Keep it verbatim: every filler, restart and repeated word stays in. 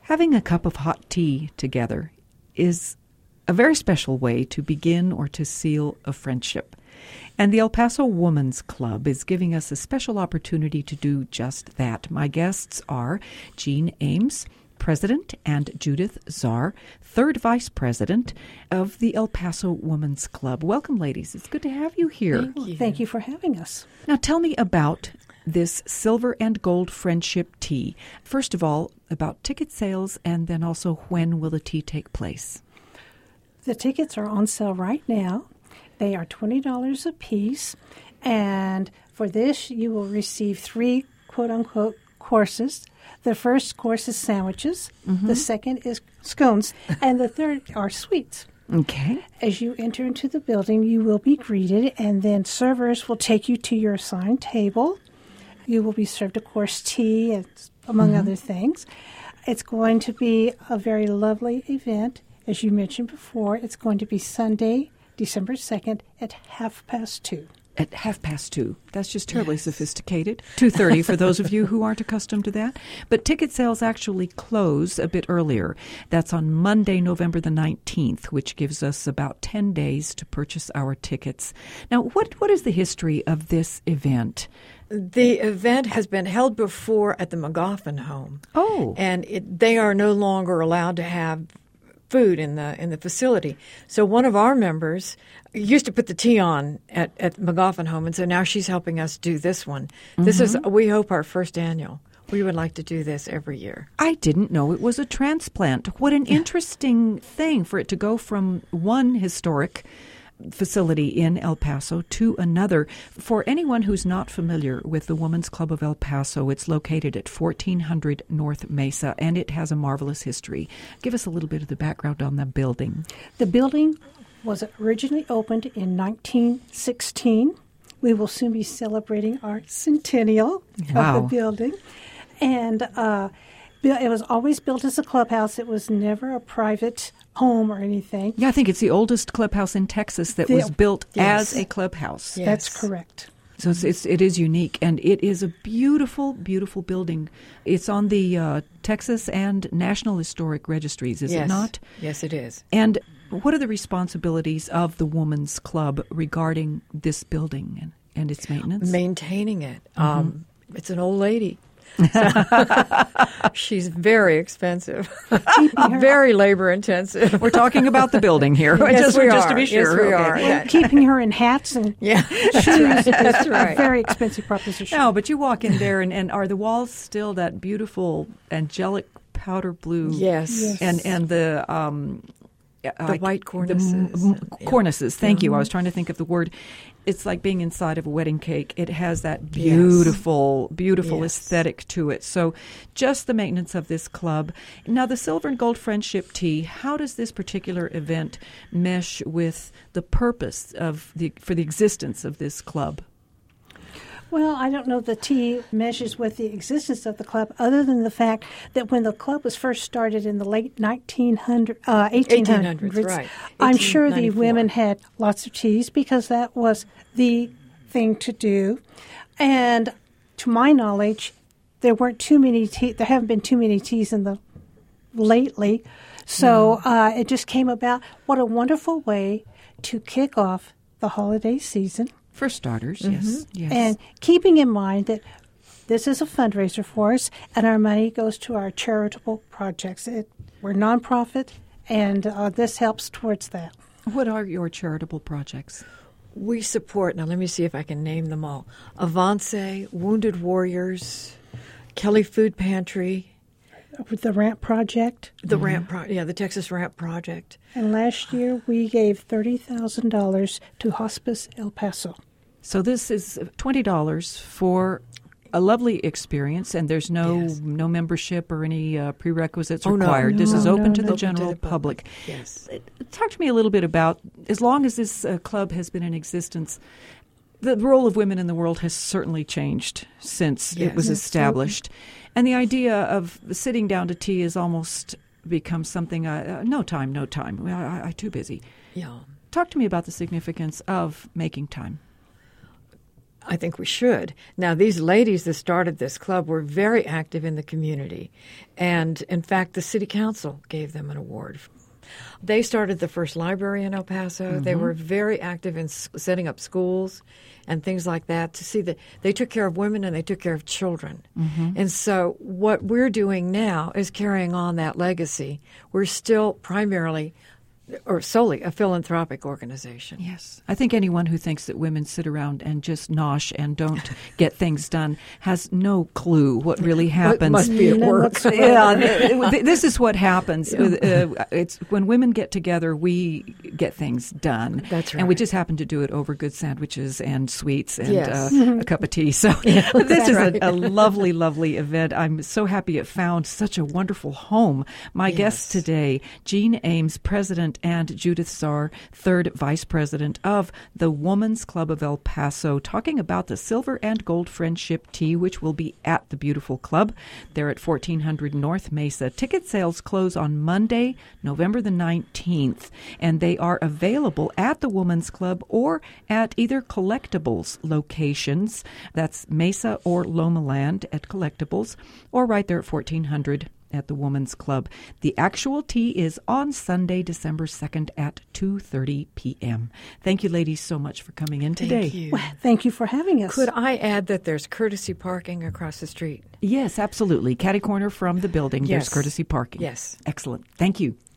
Having a cup of hot tea together is a very special way to begin or to seal a friendship. And the El Paso Women's Club is giving us a special opportunity to do just that. My guests are Jean Ames, President, and Judith Czar, third Vice President of the El Paso Women's Club. Welcome, ladies. It's good to have you here. Thank you, Thank you for having us. Now, tell me about this Silver and Gold Friendship Tea. First of all, about ticket sales, and then also when will the tea take place? The tickets are on sale right now. They are twenty dollars a piece, and for this you will receive three quote-unquote courses. The first course is sandwiches, mm-hmm. the second is scones, and the third are sweets. Okay. As you enter into the building, you will be greeted, and then servers will take you to your assigned table. You will be served, of course, tea, and, among mm-hmm. other things. It's going to be a very lovely event. As you mentioned before, it's going to be Sunday, December second at half past two. At half past two. That's just terribly yes. sophisticated. two thirty for those of you who aren't accustomed to that. But ticket sales actually close a bit earlier. That's on Monday, November the nineteenth, which gives us about ten days to purchase our tickets. Now, what what is the history of this event? The event has been held before at the McGoffin home. Oh. And it, they are no longer allowed to have food in the in the facility. So one of our members used to put the tea on at, at McGoffin home, and so now she's helping us do this one. Mm-hmm. This is, we hope, our first annual. We would like to do this every year. I didn't know it was a transplant. What an interesting thing for it to go from one historic facility in El Paso to another. For anyone who's not familiar with the Women's Club of El Paso, it's located at fourteen hundred North Mesa, and it has a marvelous history. Give us a little bit of the background on the building. The building was originally opened in nineteen sixteen. We will soon be celebrating our centennial wow. of the building. And uh, it was always built as a clubhouse. It was never a private home or anything. Yeah, I think it's the oldest clubhouse in Texas that the, was built yes. as a clubhouse. Yes. That's correct. So it's, it's, it is unique, and it is a beautiful, beautiful building. It's on the uh, Texas and National Historic Registries, is yes. it not? Yes, it is. And what are the responsibilities of the Women's Club regarding this building and, and its maintenance? Maintaining it. Mm-hmm. Um, it's an old lady. She's very expensive, very labor intensive. We're talking about the building here, yes, just, we just are. to be sure. Yes, we okay. are. Well, keeping her in hats and yeah, shoes right. is That's right. a very expensive proposition. No, but you walk in there, and, and are the walls still that beautiful angelic powder blue? Yes, yes. and and the um, the I, white cornices. The m- yeah. cornices. Thank yeah. you. I was trying to think of the word. It's like being inside of a wedding cake. It has that beautiful, yes. beautiful yes. aesthetic to it. So just the maintenance of this club. Now, the Silver and Gold Friendship Tea, how does this particular event mesh with the purpose of the for the existence of this club? Well, I don't know the tea measures with the existence of the club, other than the fact that when the club was first started in the late nineteen hundreds, uh, eighteen hundreds, right. I'm sure the women had lots of teas because that was the thing to do. And to my knowledge, there weren't too many tea. There haven't been too many teas in the lately. So mm. uh, it just came about. What a wonderful way to kick off the holiday season. For starters, mm-hmm. yes, yes. And keeping in mind that this is a fundraiser for us, and our money goes to our charitable projects. It, we're nonprofit, and uh, this helps towards that. What are your charitable projects? We support, now let me see if I can name them all, Avance, Wounded Warriors, Kelly Food Pantry. With the Ramp Project. The mm-hmm. Ramp Project, yeah, the Texas Ramp Project. And last year we gave thirty thousand dollars to Hospice El Paso. So this is twenty dollars for a lovely experience, and there's no yes. no membership or any uh, prerequisites oh, required. No. This no, is open no, to no. the Open general to the public. public. Yes. Talk to me a little bit about, as long as this uh, club has been in existence, the role of women in the world has certainly changed since yes. it was yes, established. Certainly. And the idea of sitting down to tea has almost become something, uh, no time, no time. I, I, I'm too busy. Yeah. Talk to me about the significance of making time. I think we should. Now, these ladies that started this club were very active in the community. And, in fact, the city council gave them an award. They started the first library in El Paso. Mm-hmm. They were very active in s- setting up schools and things like that to see that they took care of women and they took care of children. Mm-hmm. And so what we're doing now is carrying on that legacy. We're still primarily or solely a philanthropic organization. Yes. I think anyone who thinks that women sit around and just nosh and don't get things done has no clue what really happens. It must be at work. Yeah, this is what happens. Yeah. Uh, it's when women get together, we get things done. That's right. And we just happen to do it over good sandwiches and sweets and yes. uh, a cup of tea. So yeah, this is right. a, a lovely, lovely event. I'm so happy it found such a wonderful home. My yes. guest today, Jean Ames, President, and Judith Saar, third Vice President of the Women's Club of El Paso, talking about the Silver and Gold Friendship Tea, which will be at the beautiful club. They're at fourteen hundred North Mesa. Ticket sales close on Monday, November the nineteenth, and they are available at the Women's Club or at either Collectibles locations. That's Mesa or Loma Land at Collectibles, or right there at fourteen hundred at the Women's Club. The actual tea is on Sunday, December second at two thirty p.m. Thank you, ladies, so much for coming in today. Thank you. Well, thank you for having us. Could I add that there's courtesy parking across the street? Yes, absolutely. Catty corner from the building, Yes. there's courtesy parking. Yes. Excellent. Thank you.